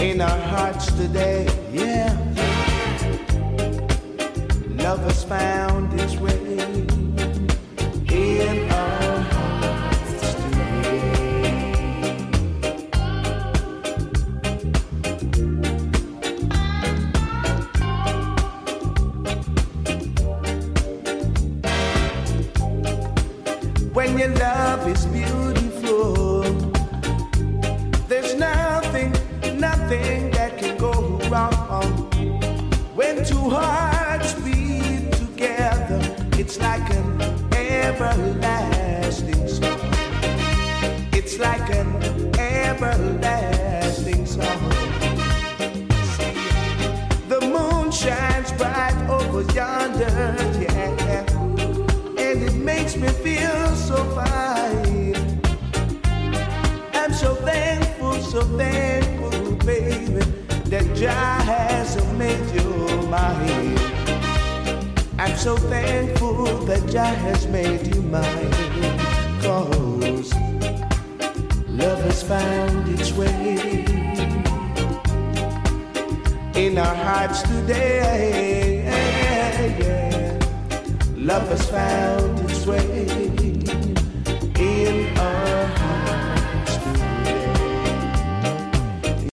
in our hearts today, yeah. Love has found its way in our hearts today. When your love is beautiful, there's nothing that can go wrong. When two hearts beat together, it's like an everlasting song. It's like an everlasting song. See, the moon shines bright over yonder, yeah, and it makes me feel so fine. I'm so thankful, baby, that Jah has made you mine. I'm so thankful that Jah has made you mine. 'Cause love has found its way in our hearts today, yeah. Love has found its way